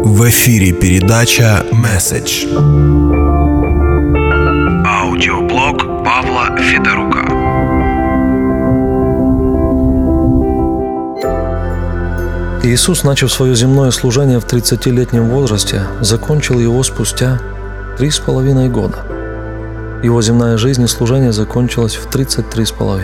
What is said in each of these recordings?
В эфире передача «Месседж». Аудиоблог Павла Федорука. Иисус, начав свое земное служение в 30-летнем возрасте, закончил его спустя 3,5 года. Его земная жизнь и служение закончилось в 33,5.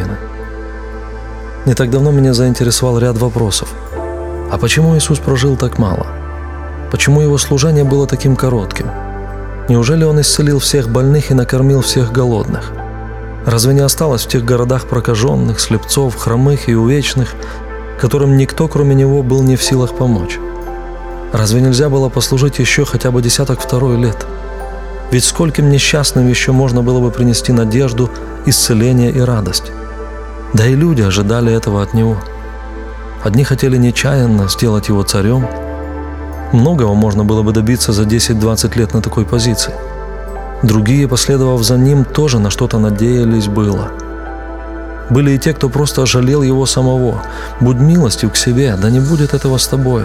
Не так давно меня заинтересовал ряд вопросов. А почему Иисус прожил так мало? Почему его служение было таким коротким? Неужели он исцелил всех больных и накормил всех голодных? Разве не осталось в тех городах прокаженных, слепцов, хромых и увечных, которым никто, кроме него, был не в силах помочь? Разве нельзя было послужить еще хотя бы 10-2 лет? Ведь скольким несчастным еще можно было бы принести надежду, исцеление и радость? Да и люди ожидали этого от него. Одни хотели нечаянно сделать его царем. Многого можно было бы добиться за 10-20 лет на такой позиции. Другие, последовав за ним, тоже на что-то надеялись было. Были и те, кто просто жалел его самого. «Будь милостив к себе, да не будет этого с тобою».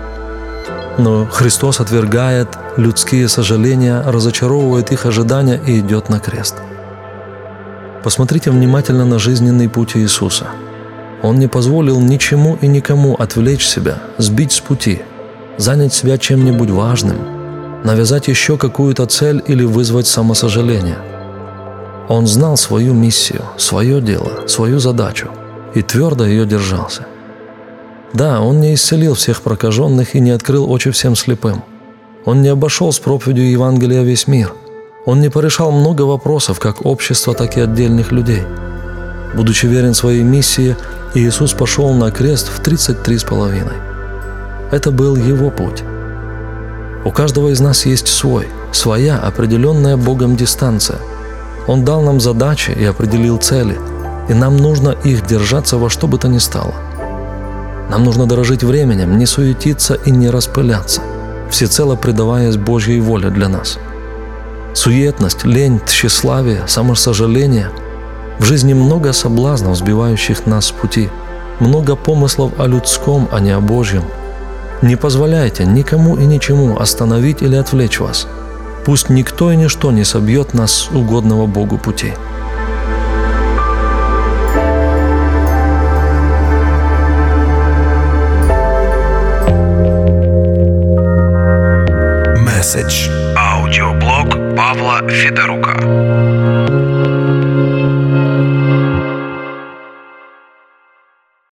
Но Христос отвергает людские сожаления, разочаровывает их ожидания и идет на крест. Посмотрите внимательно на жизненный путь Иисуса. Он не позволил ничему и никому отвлечь себя, сбить с пути, занять себя чем-нибудь важным, навязать еще какую-то цель или вызвать самосожаление. Он знал свою миссию, свое дело, свою задачу и твердо ее держался. Да, он не исцелил всех прокаженных и не открыл очи всем слепым. Он не обошел с проповедью Евангелия весь мир. Он не порешал много вопросов как общества, так и отдельных людей. Будучи верен своей миссии, Иисус пошел на крест в 33,5. Это был его путь. У каждого из нас есть своя определенная Богом дистанция. Он дал нам задачи и определил цели, и нам нужно их держаться во что бы то ни стало. Нам нужно дорожить временем, не суетиться и не распыляться, всецело предаваясь Божьей воле для нас. Суетность, лень, тщеславие, самосожаление – в жизни много соблазнов, сбивающих нас с пути, много помыслов о людском, а не о Божьем. Не позволяйте никому и ничему остановить или отвлечь вас. Пусть никто и ничто не собьет нас с угодного Богу пути.